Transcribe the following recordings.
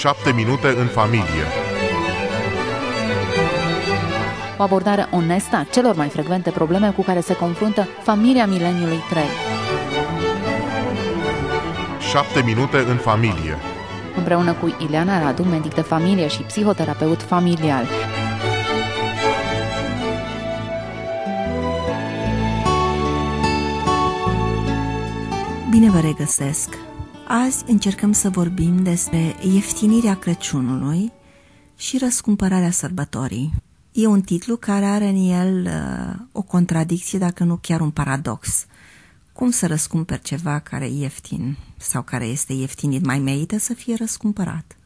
7 minute în familie. O abordare onestă a celor mai frecvente probleme cu care se confruntă familia mileniului 3. 7 minute în familie. Împreună cu Ileana Radu, medic de familie și psihoterapeut familial. Bine vă regăsesc! Azi încercăm să vorbim despre ieftinirea Crăciunului și răscumpărarea sărbătorii. E un titlu care are în el o contradicție, dacă nu chiar un paradox. Cum să răscumperi ceva care e ieftin sau care este ieftinit, mai merită să fie răscumpărat?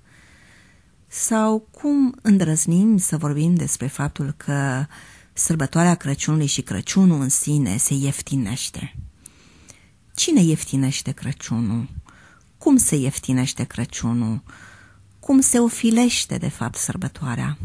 Sau cum îndrăznim să vorbim despre faptul că sărbătoarea Crăciunului și Crăciunul în sine se ieftinește? Cine ieftinește Crăciunul? Cum se ieftinește Crăciunul? Cum se ofilește, de fapt, sărbătoarea?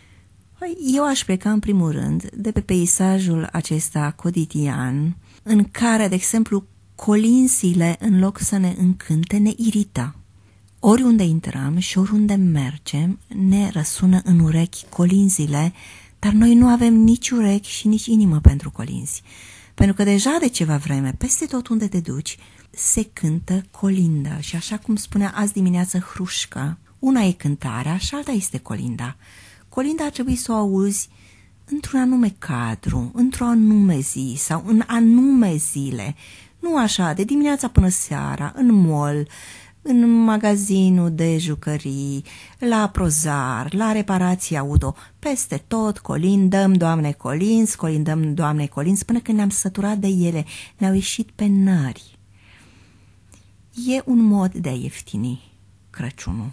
Eu aș pleca, în primul rând, de pe peisajul acesta cotidian, în care, de exemplu, colinzile, în loc să ne încânte, ne irită. Oriunde intrăm și oriunde mergem, ne răsună în urechi colinzile, dar noi nu avem nici urechi și nici inimă pentru colinzi. Pentru că deja de ceva vreme, peste tot unde te duci, se cântă colindă. Și așa cum spunea azi dimineață Hrușcă, una e cântarea și alta este colinda. Colinda ar trebui să o auzi într-un anume cadru, într-o anume zi sau în anume zile. Nu așa, de dimineața până seara, în mall, în magazinul de jucării, la prozar, la reparații auto, peste tot colindăm, Doamne colinzi, colindăm, Doamne colinzi, până când ne-am săturat de ele, ne-au ieșit pe nări. E un mod de a ieftini Crăciunul.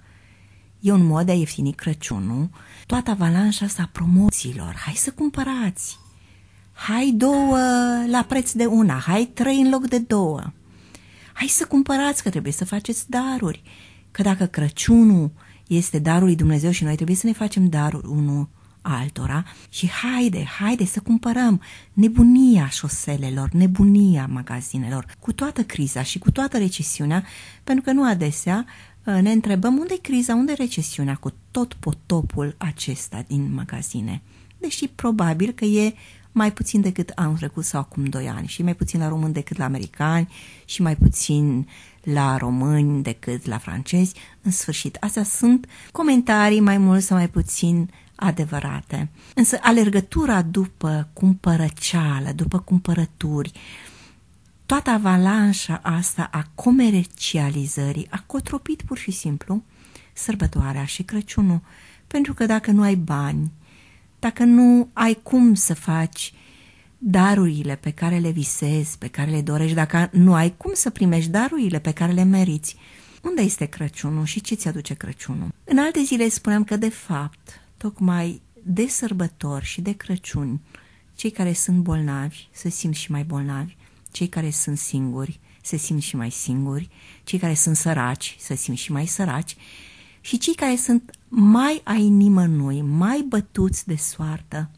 E un mod de a ieftini Crăciunul, toată avalanșa asta a promoțiilor. Hai să cumpărați! Hai 2 la preț de una, hai 3 în loc de 2. Hai să cumpărați, că trebuie să faceți daruri. Că dacă Crăciunul este darul lui Dumnezeu și noi trebuie să ne facem daruri unul altora, și haide să cumpărăm. Nebunia șoselelor, nebunia magazinelor, cu toată criza și cu toată recesiunea, pentru că nu adesea ne întrebăm unde e criza, unde e recesiunea cu tot potopul acesta din magazine. Deși probabil că e mai puțin decât anul trecut sau acum 2 ani și mai puțin la români decât la americani și mai puțin la români decât la francezi. În sfârșit, astea sunt comentarii mai mult sau mai puțin adevărate. Însă alergătura după cumpărăceală, după cumpărături, toată avalanșa asta a comercializării a cotropit pur și simplu sărbătoarea și Crăciunul. Pentru că dacă nu ai bani, dacă nu ai cum să faci darurile pe care le visezi, pe care le dorești, dacă nu ai cum să primești darurile pe care le meriți, unde este Crăciunul și ce ți aduce Crăciunul? În alte zile spuneam că, de fapt, tocmai de sărbători și de Crăciun, cei care sunt bolnavi se simt și mai bolnavi, cei care sunt singuri se simt și mai singuri, cei care sunt săraci se simt și mai săraci, și cei care sunt mai ai nimănui, mai bătuți de soartă,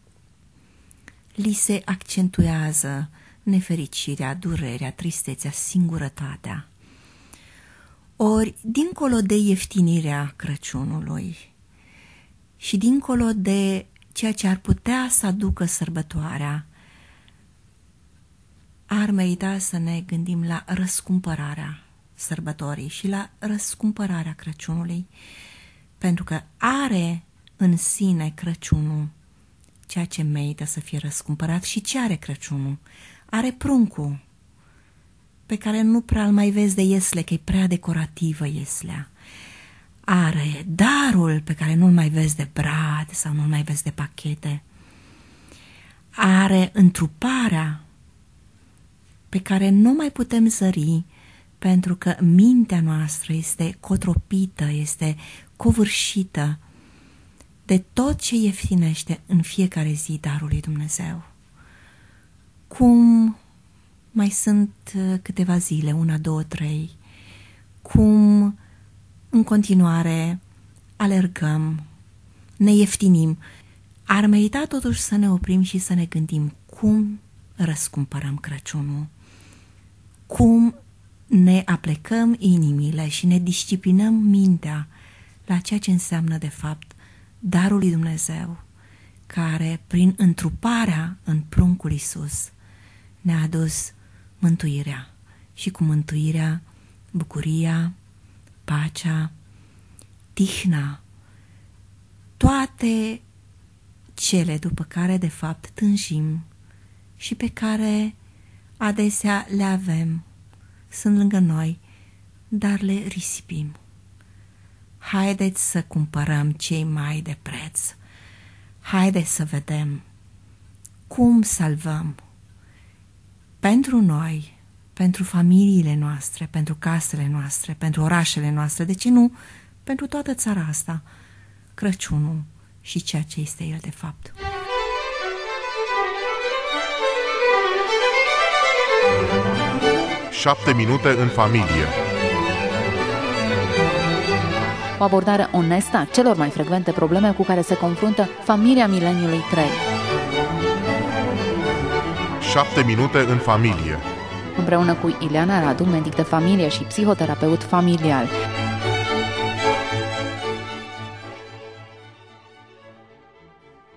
li se accentuează nefericirea, durerea, tristețea, singurătatea. Ori, dincolo de ieftinirea Crăciunului și dincolo de ceea ce ar putea să aducă sărbătoarea, ar merita să ne gândim la răscumpărarea sărbătorii și la răscumpărarea Crăciunului, pentru că are în sine Crăciunul ceea ce merită să fie răscumpărat. Și ce are Crăciunul? Are pruncul, pe care nu prea îl mai vezi de iesle, că e prea decorativă ieslea. Are darul pe care nu-l mai vezi de brad sau nu-l mai vezi de pachete. Are întruparea pe care nu mai putem zări, pentru că mintea noastră este cotropită, este covârșită de tot ce ieftinește în fiecare zi darul lui Dumnezeu. Cum mai sunt câteva zile, 1, 2, 3, cum în continuare alergăm, ne ieftinim, ar merita totuși să ne oprim și să ne gândim cum răscumpărăm Crăciunul, cum ne aplecăm inimile și ne disciplinăm mintea la ceea ce înseamnă de fapt darul lui Dumnezeu, care prin întruparea în pruncul Iisus ne-a adus mântuirea și cu mântuirea bucuria, pacea, tihna, toate cele după care de fapt tânjim și pe care adesea le avem, sunt lângă noi, dar le risipim. Haideți să cumpărăm cei mai de preț. Haideți să vedem cum salvăm pentru noi, pentru familiile noastre, pentru casele noastre, pentru orașele noastre, de ce nu, pentru toată țara asta, Crăciunul și ceea ce este el de fapt. Șapte minute în familie. O abordare onestă a celor mai frecvente probleme cu care se confruntă familia mileniului 3. 7 minute în familie. Împreună cu Ileana Radu, medic de familie și psihoterapeut familial.